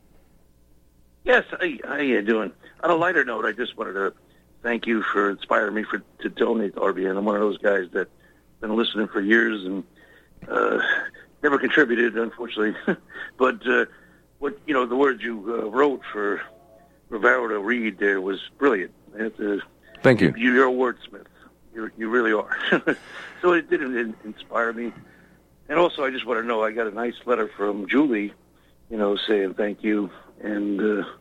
Yes, how you doing? On a lighter note, I just wanted to thank you for inspiring me to donate to RBN. I'm one of those guys that's been listening for years and never contributed, unfortunately. But the words you wrote for Rivera to read there was brilliant. Thank you. You're a wordsmith. You really are. So it did inspire me. And also, I just want to know, I got a nice letter from Julie, saying thank you. And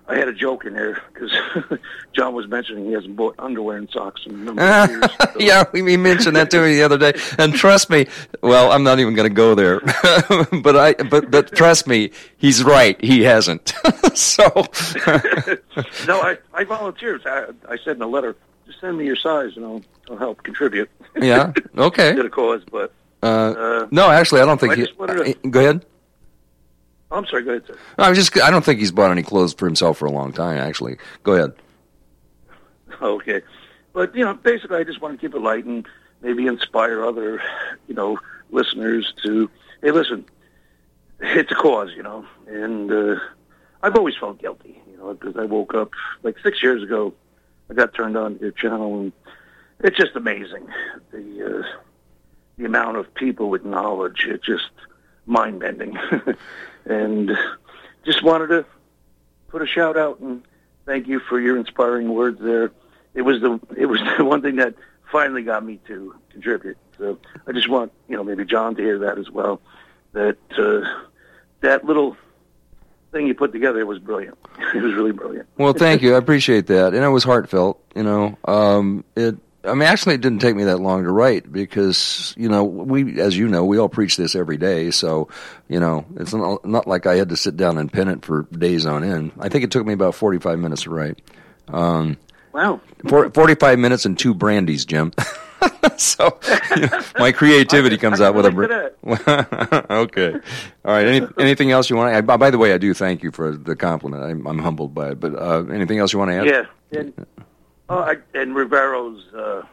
I had a joke in there because John was mentioning he hasn't bought underwear and socks in a number of years. So. Yeah, we mentioned that to me the other day, and trust me. Well, I'm not even going to go there, but trust me, he's right. He hasn't. So no, I volunteered. I said in a letter, just send me your size, and I'll help contribute. Yeah. Okay. To the cause, but no, actually, I don't think go ahead. I'm sorry, go ahead, sir. I don't think he's bought any clothes for himself for a long time, actually. Go ahead. Okay. But, basically I just want to keep it light and maybe inspire other, listeners to, hey, listen, it's a cause, and I've always felt guilty, because I woke up, like 6 years ago, I got turned on to your channel, and it's just amazing, the amount of people with knowledge. It's just mind-bending. And just wanted to put a shout out and thank you for your inspiring words there. It was the one thing that finally got me to contribute. So I just want, maybe John to hear that as well. That that little thing you put together was brilliant. It was really brilliant. Well, thank you. I appreciate that. And it was heartfelt, actually, it didn't take me that long to write because, we, as you know, we all preach this every day. So, it's not like I had to sit down and pen it for days on end. I think it took me about 45 minutes to write. Wow. 45 minutes and 2 brandies, Jim. So, my creativity comes out with a... Okay. All right. Anything else you want to add? By the way, I do thank you for the compliment. I'm humbled by it. But anything else you want to add? Yeah. And Rivero's,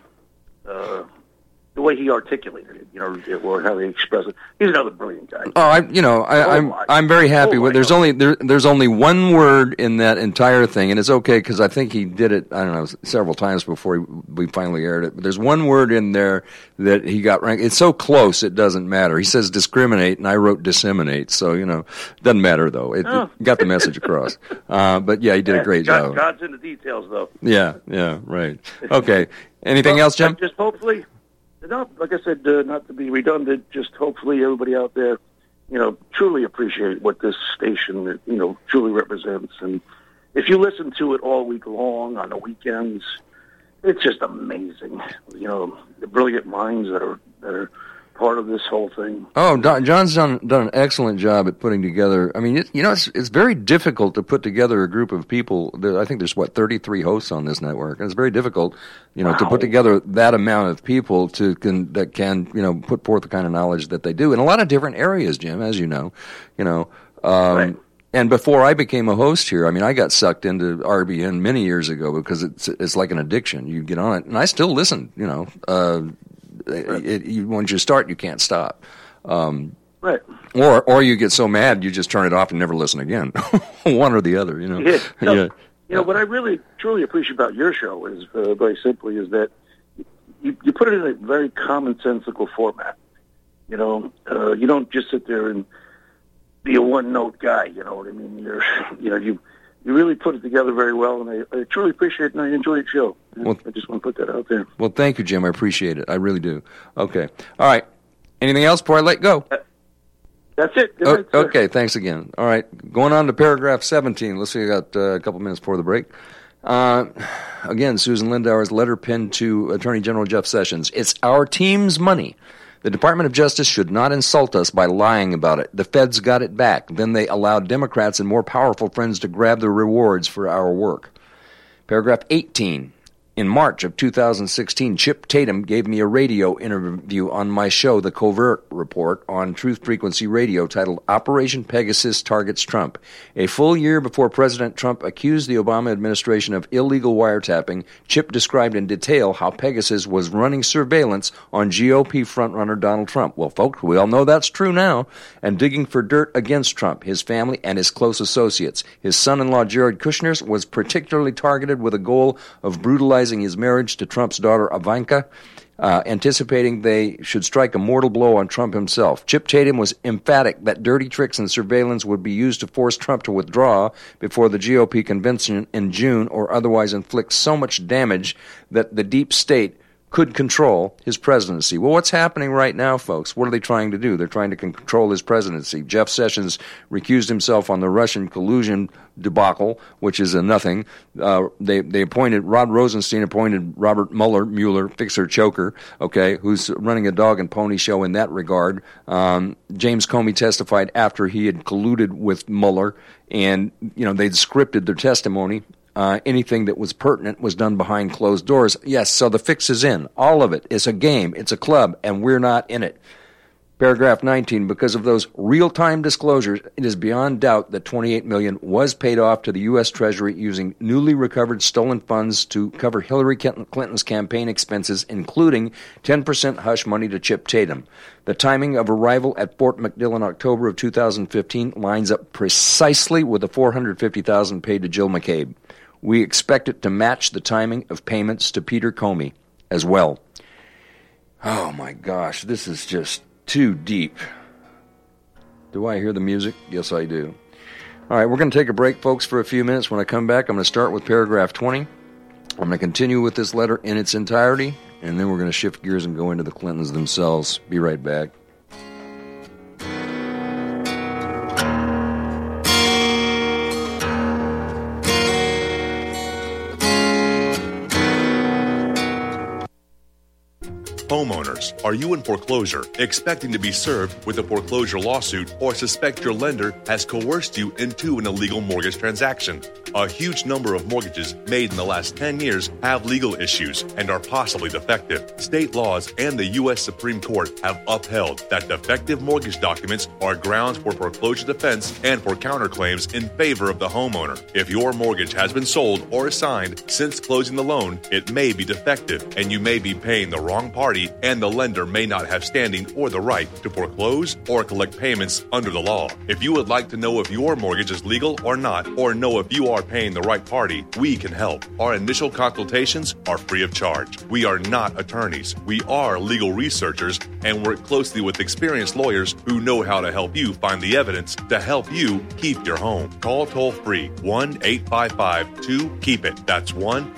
the way he articulated it, or how he expressed it, he's another brilliant guy. I'm very happy with. There's only one word in that entire thing, and it's okay because I think he did it. I don't know, several times before we finally aired it. But there's one word in there that he got ranked. It's so close, it doesn't matter. He says discriminate, and I wrote disseminate. So doesn't matter though. It got the message across. But yeah, he did a great job. God's in the details, though. Yeah, right. Okay. Anything else, Jim? Just hopefully. No, like I said, not to be redundant, just hopefully everybody out there, truly appreciate what this station, truly represents. And if you listen to it all week long on the weekends, it's just amazing. The brilliant minds that are part of this whole thing. Oh, John's done an excellent job at putting together. I mean, it's very difficult to put together a group of people. I think there's 33 hosts on this network, and it's very difficult, to put together that amount of people that can put forth the kind of knowledge that they do in a lot of different areas, Jim, as you know. Right. And before I became a host here, I got sucked into RBN many years ago because it's like an addiction. You get on it, and I still listen. Once you start, you can't stop. Right. Or you get so mad you just turn it off and never listen again. One or the other, Yeah. What I really truly appreciate about your show is very simply is that you put it in a very commonsensical format. You don't just sit there and be a one-note guy. You know what I mean? You really put it together very well, and I truly appreciate it, and I enjoy your show. Well, I just want to put that out there. Well, thank you, Jim. I appreciate it. I really do. Okay. All right. Anything else before I let go? That's it. Good night, sir. Okay, thanks again. All right. Going on to paragraph 17. Let's see, we got a couple minutes before the break. Again, Susan Lindauer's letter penned to Attorney General Jeff Sessions. It's our team's money. The Department of Justice should not insult us by lying about it. The feds got it back. Then they allowed Democrats and more powerful friends to grab the rewards for our work. Paragraph 18. In March of 2016, Chip Tatum gave me a radio interview on my show, The Covert Report, on Truth Frequency Radio, titled Operation Pegasus Targets Trump. A full year before President Trump accused the Obama administration of illegal wiretapping, Chip described in detail how Pegasus was running surveillance on GOP frontrunner Donald Trump. Well, folks, we all know that's true now. And digging for dirt against Trump, his family, and his close associates. His son-in-law, Jared Kushner, was particularly targeted with a goal of brutalizing his marriage to Trump's daughter Ivanka, anticipating they should strike a mortal blow on Trump himself. Chip Tatum was emphatic that dirty tricks and surveillance would be used to force Trump to withdraw before the GOP convention in June or otherwise inflict so much damage that the deep state could control his presidency. Well, what's happening right now, folks? What are they trying to do? They're trying to control his presidency. Jeff Sessions recused himself on the Russian collusion debacle, which is a nothing. They appointed, Rod Rosenstein appointed Robert Mueller, fixer choker, okay, who's running a dog and pony show in that regard. James Comey testified after he had colluded with Mueller, and, they'd scripted their testimony. Anything that was pertinent was done behind closed doors. Yes, so the fix is in. All of it. It's a game. It's a club, and we're not in it. Paragraph 19, because of those real-time disclosures, it is beyond doubt that $28 million was paid off to the U.S. Treasury using newly recovered stolen funds to cover Hillary Clinton's campaign expenses, including 10% hush money to Chip Tatum. The timing of arrival at Fort McDill in October of 2015 lines up precisely with the $450,000 paid to Jill McCabe. We expect it to match the timing of payments to Peter Comey as well. Oh my gosh, this is just too deep. Do I hear the music? Yes, I do. All right, we're going to take a break, folks, for a few minutes. When I come back, I'm going to start with paragraph 20. I'm going to continue with this letter in its entirety, and then we're going to shift gears and go into the Clintons themselves. Be right back. Homeowners, are you in foreclosure, expecting to be served with a foreclosure lawsuit, or suspect your lender has coerced you into an illegal mortgage transaction? A huge number of mortgages made in the last 10 years have legal issues and are possibly defective. State laws and the U.S. Supreme Court have upheld that defective mortgage documents are grounds for foreclosure defense and for counterclaims in favor of the homeowner. If your mortgage has been sold or assigned since closing the loan, it may be defective, and you may be paying the wrong party, and the lender may not have standing or the right to foreclose or collect payments under the law. If you would like to know if your mortgage is legal or not, or know if you are paying the right party, we can help. Our initial consultations are free of charge. We are not attorneys. We are legal researchers and work closely with experienced lawyers who know how to help you find the evidence to help you keep your home. Call toll-free 1-855-2-KEEP-IT. That's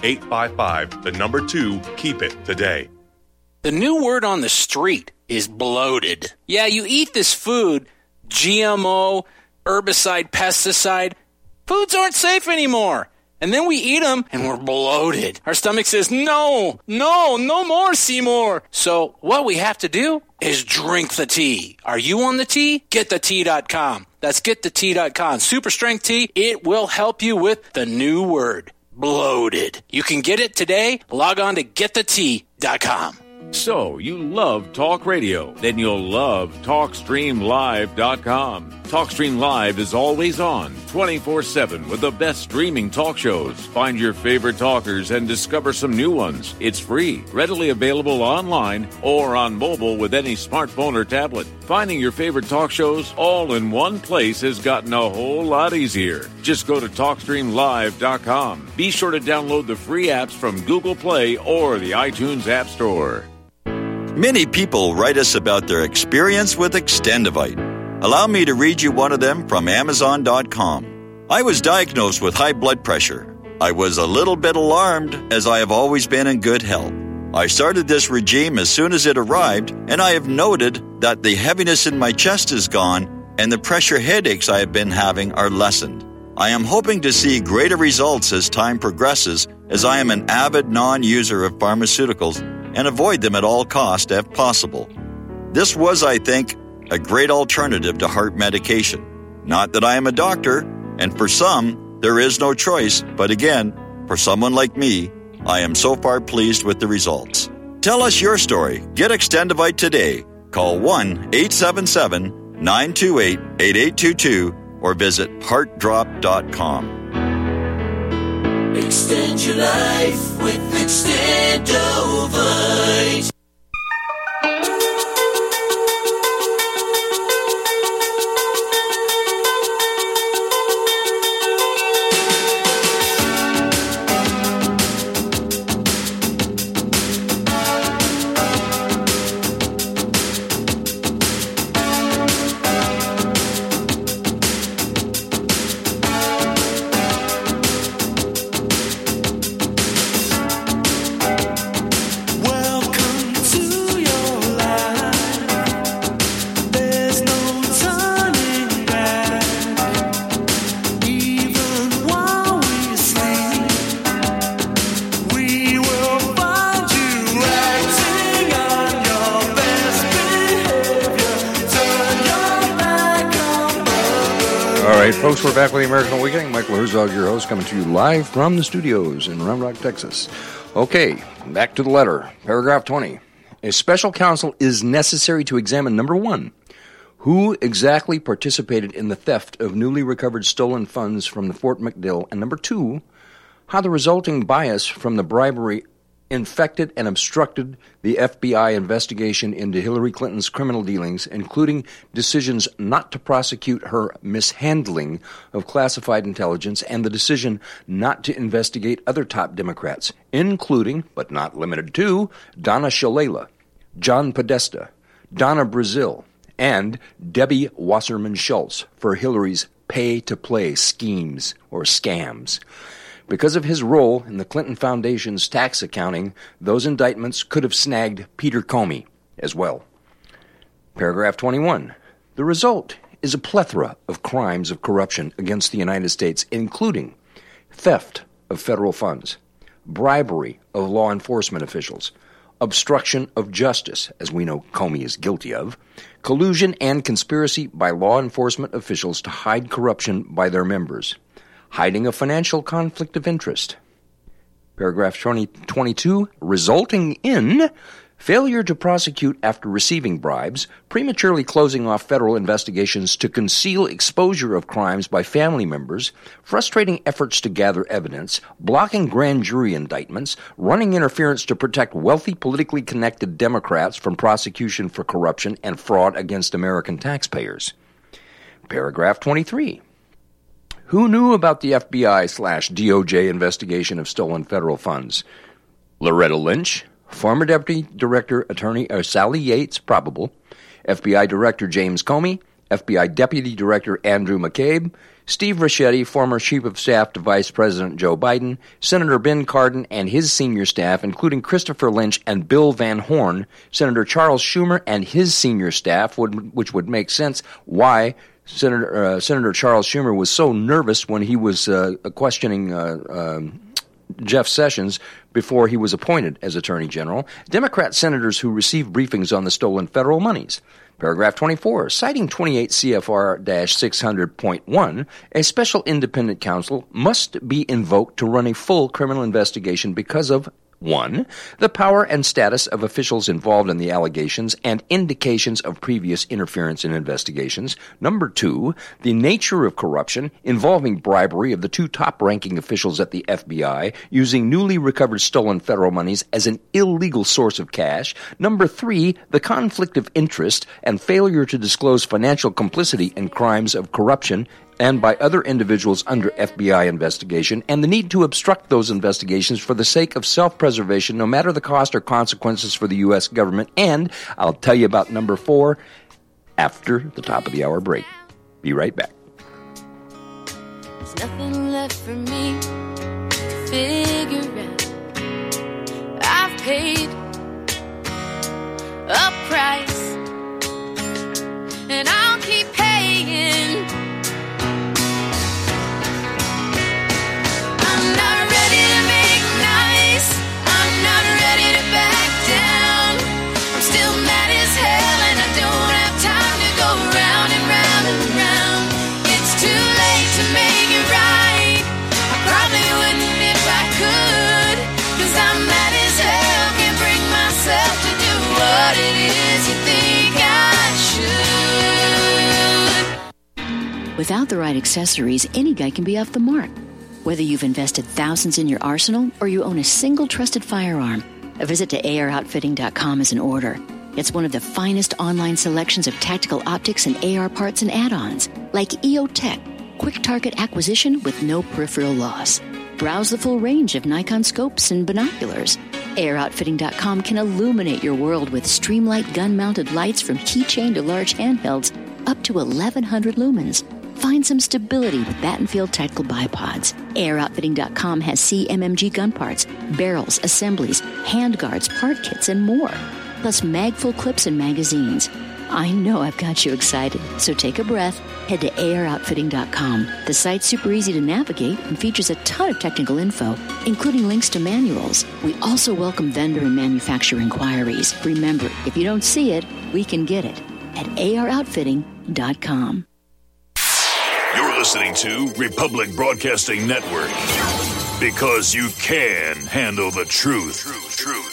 1-855-2-KEEP-IT today. The new word on the street is bloated. Yeah, you eat this food, GMO, herbicide, pesticide. Foods aren't safe anymore. And then we eat them and we're bloated. Our stomach says, no more, Seymour. So what we have to do is drink the tea. Are you on the tea? GetTheTea.com. That's GetTheTea.com. Super strength tea. It will help you with the new word, bloated. You can get it today. Log on to GetTheTea.com. So, you love talk radio? Then you'll love TalkStreamLive.com. TalkStream Live is always on, 24/7, with the best streaming talk shows. Find your favorite talkers and discover some new ones. It's free, readily available online or on mobile with any smartphone or tablet. Finding your favorite talk shows all in one place has gotten a whole lot easier. Just go to TalkStreamLive.com. Be sure to download the free apps from Google Play or the iTunes App Store. Many people write us about their experience with Extendivite. Allow me to read you one of them from Amazon.com. I was diagnosed with high blood pressure. I was a little bit alarmed, as I have always been in good health. I started this regime as soon as it arrived, and I have noted that the heaviness in my chest is gone, and the pressure headaches I have been having are lessened. I am hoping to see greater results as time progresses, as I am an avid non-user of pharmaceuticals and avoid them at all costs if possible. This was, I think, a great alternative to heart medication. Not that I am a doctor, and for some, there is no choice, but again, for someone like me, I am so far pleased with the results. Tell us your story. Get Extendivite today. Call 1-877-928-8822 or visit heartdrop.com. Extend your life with Extendovite. Well, right, folks, we're back with the American Awakening. Michael Herzog, your host, coming to you live from the studios in Round Rock, Texas. Okay, back to the letter. Paragraph 20. A special counsel is necessary to examine, number one, who exactly participated in the theft of newly recovered stolen funds from the Fort McDill, and number two, how the resulting bias from the bribery infected and obstructed the FBI investigation into Hillary Clinton's criminal dealings, including decisions not to prosecute her mishandling of classified intelligence and the decision not to investigate other top Democrats, including, but not limited to, Donna Shalala, John Podesta, Donna Brazile, and Debbie Wasserman Schultz for Hillary's pay-to-play schemes or scams. Because of his role in the Clinton Foundation's tax accounting, those indictments could have snagged Peter Comey as well. Paragraph 21. The result is a plethora of crimes of corruption against the United States, including theft of federal funds, bribery of law enforcement officials, obstruction of justice, as we know Comey is guilty of, collusion and conspiracy by law enforcement officials to hide corruption by their members, hiding a financial conflict of interest. Paragraph 22, resulting in failure to prosecute after receiving bribes, prematurely closing off federal investigations to conceal exposure of crimes by family members, frustrating efforts to gather evidence, blocking grand jury indictments, running interference to protect wealthy, politically connected Democrats from prosecution for corruption and fraud against American taxpayers. Paragraph 23. Who knew about the FBI/DOJ investigation of stolen federal funds? Loretta Lynch, former Deputy Director Attorney Sally Yates, probable, FBI Director James Comey, FBI Deputy Director Andrew McCabe, Steve Ricchetti, former Chief of Staff to Vice President Joe Biden, Senator Ben Cardin and his senior staff, including Christopher Lynch and Bill Van Horn, Senator Charles Schumer and his senior staff, which would make sense why Senator Charles Schumer was so nervous when he was questioning Jeff Sessions before he was appointed as Attorney General, Democrat senators who received briefings on the stolen federal monies. Paragraph 24, citing 28 CFR-600.1, a special independent counsel must be invoked to run a full criminal investigation because of 1. The power and status of officials involved in the allegations and indications of previous interference in investigations. Number 2. The nature of corruption involving bribery of the two top-ranking officials at the FBI using newly recovered stolen federal monies as an illegal source of cash. Number 3. The conflict of interest and failure to disclose financial complicity in crimes of corruption and by other individuals under FBI investigation, and the need to obstruct those investigations for the sake of self-preservation, no matter the cost or consequences for the U.S. government. And I'll tell you about number 4 after the top of the hour break. Be right back. There's nothing left for me to figure out. I've paid a price, and I'll keep paying. Without the right accessories, any guy can be off the mark. Whether you've invested thousands in your arsenal or you own a single trusted firearm, a visit to AROutfitting.com is in order. It's one of the finest online selections of tactical optics and AR parts and add-ons, like EOTech, quick target acquisition with no peripheral loss. Browse the full range of Nikon scopes and binoculars. AROutfitting.com can illuminate your world with Streamlight gun-mounted lights from keychain to large handhelds up to 1,100 lumens. Find some stability with Battenfield Tactical Bipods. AirOutfitting.com has CMMG gun parts, barrels, assemblies, handguards, part kits, and more. Plus magful clips and magazines. I know I've got you excited, so take a breath. Head to AirOutfitting.com. The site's super easy to navigate and features a ton of technical info, including links to manuals. We also welcome vendor and manufacturer inquiries. Remember, if you don't see it, we can get it at AirOutfitting.com. You're listening to Republic Broadcasting Network. Because you can handle the truth.